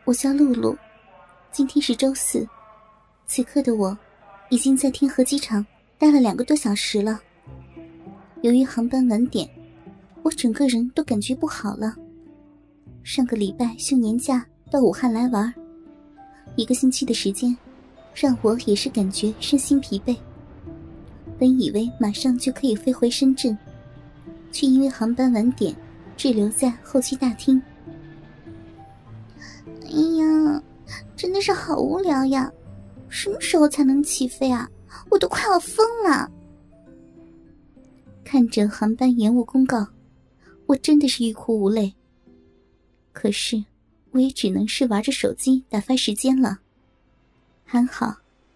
我叫露露，今天是周四，此刻的我已经在天河机场待了2个多小时了。由于航班晚点，我整个人都感觉不好了。上个礼拜休年假到武汉来玩，1个星期的时间，让我也是感觉身心疲惫。本以为马上就可以飞回深圳，却因为航班晚点滞留在候机大厅。哎呀，真的是好无聊呀，什么时候才能起飞啊？我都快要疯了。看着航班延误公告，我真的是欲哭无泪。可是我也只能是玩着手机打发时间了。还好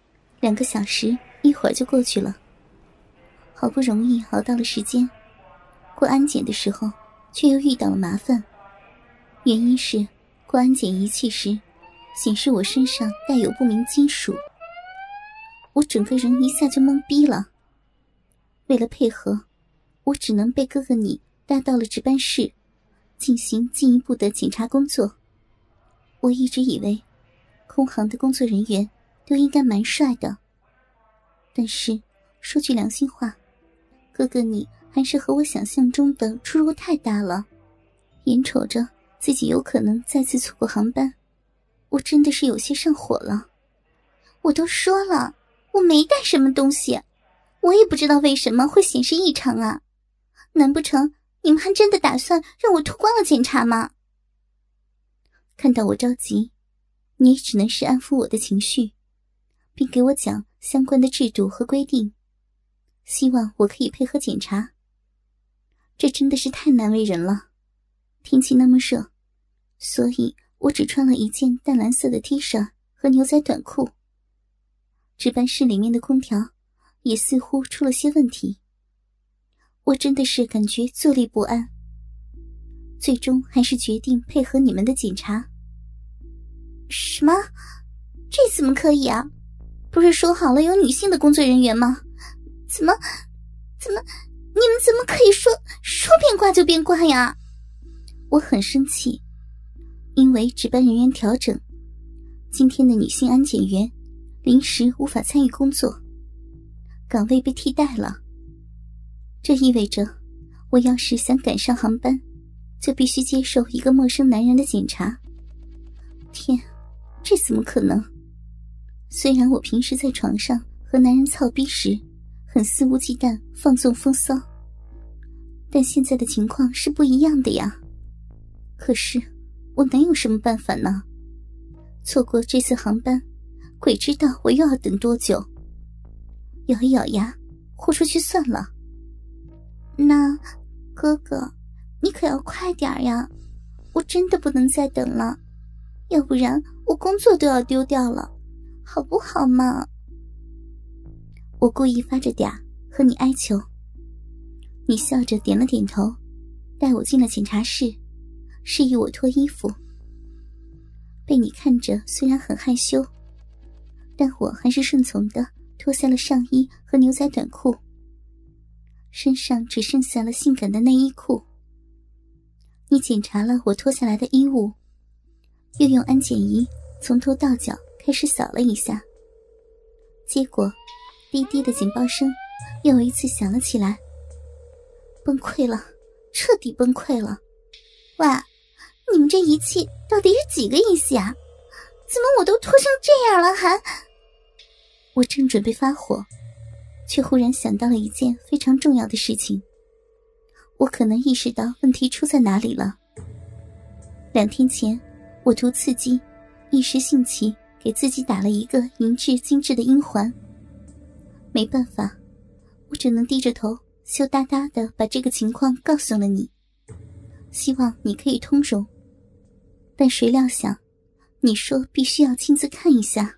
2个小时一会儿就过去了。好不容易熬到了时间，过安检的时候却又遇到了麻烦。原因是过安检仪器时显示我身上带有不明金属，我整个人一下就懵逼了。为了配合，我只能被哥哥你带到了值班室进行进一步的检查工作。我一直以为空航的工作人员都应该蛮帅的，但是说句良心话，哥哥你还是和我想象中的出入太大了。眼瞅着自己有可能再次错过航班，我真的是有些上火了。我都说了，我没带什么东西，我也不知道为什么会显示异常啊。难不成你们还真的打算让我脱光了检查吗？看到我着急，你也只能是安抚我的情绪，并给我讲相关的制度和规定，希望我可以配合检查。这真的是太难为人了。天气那么热，所以我只穿了一件淡蓝色的 T 恤和牛仔短裤。值班室里面的空调也似乎出了些问题，我真的是感觉坐立不安。最终还是决定配合你们的检查。什么？这怎么可以啊？不是说好了有女性的工作人员吗？怎么你们怎么可以说变挂就变挂呀？我很生气，因为值班人员调整，今天的女性安检员临时无法参与工作，岗位被替代了。这意味着我要是想赶上航班，就必须接受一个陌生男人的检查。天，这怎么可能？虽然我平时在床上和男人操逼时很肆无忌惮放纵风骚，但现在的情况是不一样的呀。可是我能有什么办法呢？错过这次航班，鬼知道我又要等多久。咬一咬牙，豁出去算了。那哥哥，你可要快点呀，我真的不能再等了，要不然我工作都要丢掉了，好不好嘛？我故意发着嗲和你哀求。你笑着点了点头，带我进了检查室，示意我脱衣服。被你看着虽然很害羞，但我还是顺从地脱下了上衣和牛仔短裤，身上只剩下了性感的内衣裤。你检查了我脱下来的衣物，又用安检仪从头到脚开始扫了一下，结果滴滴的警报声又一次响了起来。崩溃了，彻底崩溃了。喂，你们这仪器到底是几个意思呀？怎么我都脱成这样了还……我正准备发火，却忽然想到了一件非常重要的事情。我可能意识到问题出在哪里了。2天前，我图刺激，一时兴起给自己打了一个银质精致的阴环。没办法，我只能低着头羞答答地把这个情况告诉了你，希望你可以通融。但谁料想，你说必须要亲自看一下。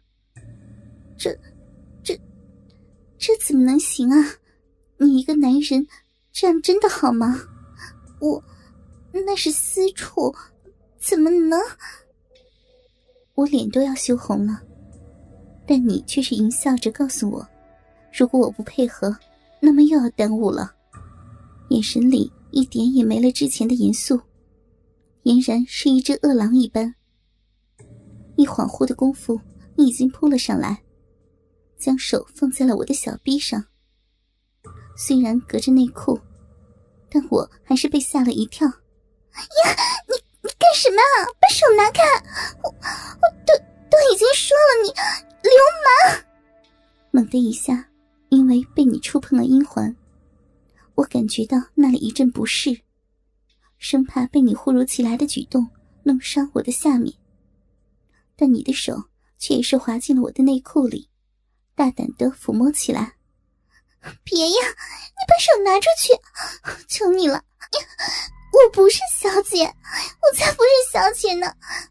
这怎么能行啊？你一个男人这样真的好吗？那是私处，怎么能……我脸都要羞红了，但你却是淫笑着告诉我，如果我不配合，那么又要耽误了。眼神里一点也没了之前的严肃，俨然是一只饿狼一般。 恍惚的功夫，你已经扑了上来，将手放在了我的小臂上。虽然隔着内裤，但我还是被吓了一跳。 呀，你干什么啊？把手拿开！我都已经说了你流氓！ 猛地一下，因为被你触碰了阴环，我感觉到那里一阵不适，生怕被你忽如其来的举动弄伤我的下面。但你的手却也是滑进了我的内裤里，大胆地抚摸起来。 别呀，你把手拿出去，求你了！我不是小姐，我才不是小姐呢！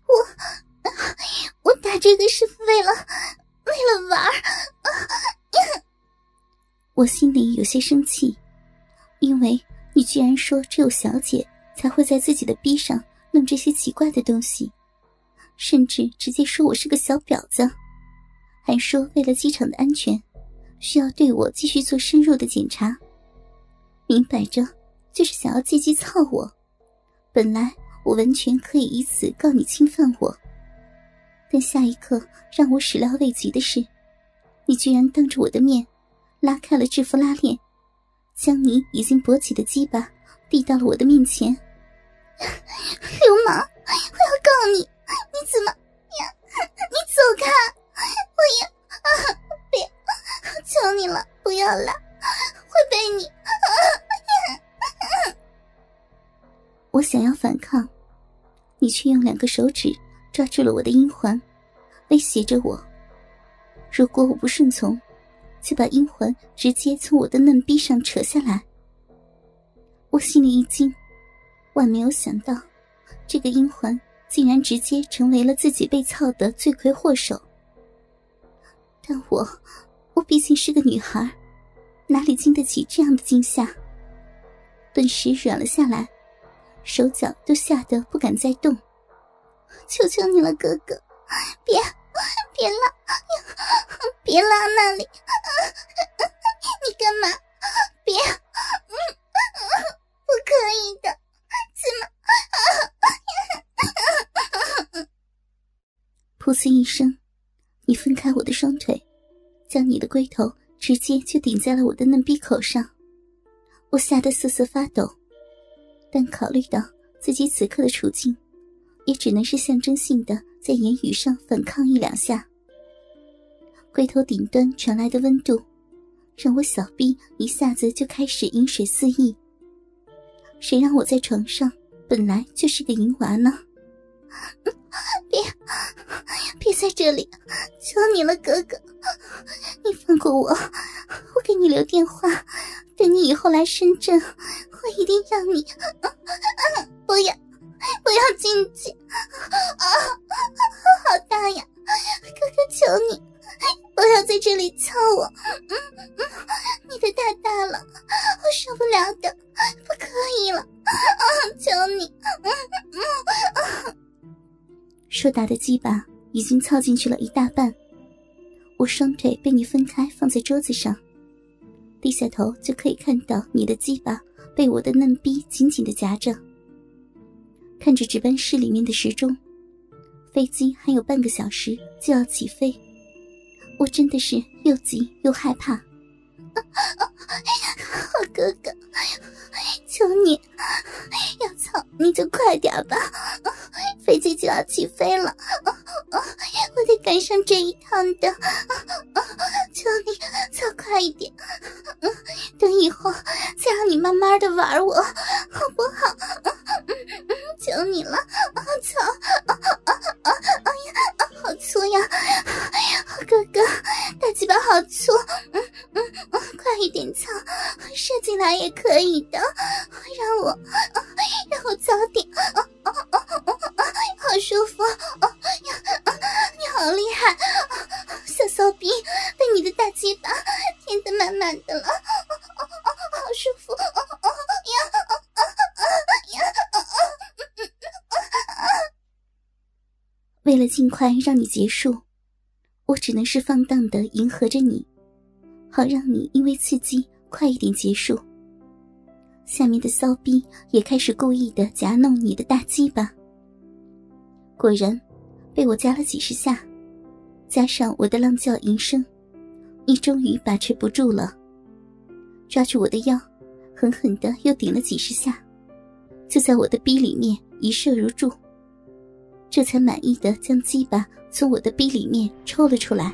我打这个是为了玩。 我心里有些生气，因为你居然说只有小姐才会在自己的逼上弄这些奇怪的东西，甚至直接说我是个小婊子，还说为了机场的安全需要对我继续做深入的检查，明摆着就是想要借机操我。本来我完全可以以此告你侵犯我，但下一刻让我始料未及的是，你居然当着我的面拉开了制服拉链，将你已经勃起的鸡巴递到了我的面前。 流氓，我要告你！你怎么呀？你走开！别，求你了，不要来，会被你。 我想要反抗，你却用2个手指抓住了我的阴环，威胁着我，如果我不顺从，就把阴环直接从我的嫩逼上扯下来。我心里一惊，万没有想到这个阴环竟然直接成为了自己被操的罪魁祸首。但我毕竟是个女孩，哪里经得起这样的惊吓，顿时软了下来，手脚都吓得不敢再动。 求求你了，哥哥，别拉那里！你干嘛？别，不可以的，怎么？ 噗呲一声，你分开我的双腿，将你的龟头直接就顶在了我的嫩逼口上。我吓得瑟瑟发抖，但考虑到自己此刻的处境，也只能是象征性的在言语上反抗1、2下。龟头顶端传来的温度，让我小臂一下子就开始饮水四溢。谁让我在床上本来就是个淫娃呢？ 别在这里，求你了，哥哥，你放过我，我给你留电话，等你以后来深圳，我一定让你不要进去好大呀，哥哥，求你不要在这里操我，你的太大了，我受不了的，不可以了，求你。 硕大的鸡巴已经操进去了一大半，我双腿被你分开放在桌子上，低下头就可以看到你的鸡巴被我的嫩逼紧紧地夹着。看着值班室里面的时钟，飞机还有半个小时就要起飞，我真的是又急又害怕。 哥哥，求你，要操你就快点吧，飞机就要起飞了，我得赶上这一趟的，求你操快一点，等以后再让你慢慢的玩我，好不好？求你了，操！好粗呀，哥哥，大鸡巴好粗，快一点操，射进来也可以的，让我早点，好舒服，你好厉害，小骚逼被你的大鸡巴填得满满的了，好舒服， 为了尽快让你结束，我只能是放荡地迎合着你，好让你因为刺激快一点结束。下面的骚逼也开始故意地夹弄你的大鸡巴。果然， 被我夹了几十下，加上我的浪叫吟声，你终于把持不住了，抓住我的腰，狠狠地又顶了几十下，就在我的逼里面一射如注，这才满意地将鸡巴从我的逼里面抽了出来。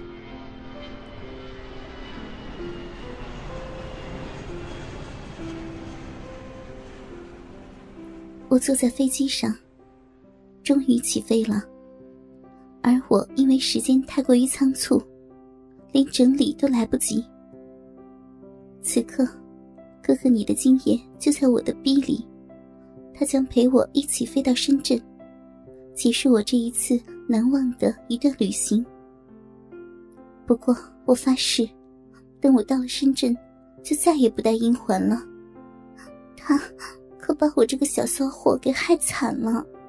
我坐在飞机上，终于起飞了，而我因为时间太过于仓促，连整理都来不及。此刻哥哥你的精液就在我的逼里，他将陪我一起飞到深圳，结束我这一次难忘的一段旅行。不过我发誓，等我到了深圳就再也不带阴环了，他可把我这个小骚货给害惨了。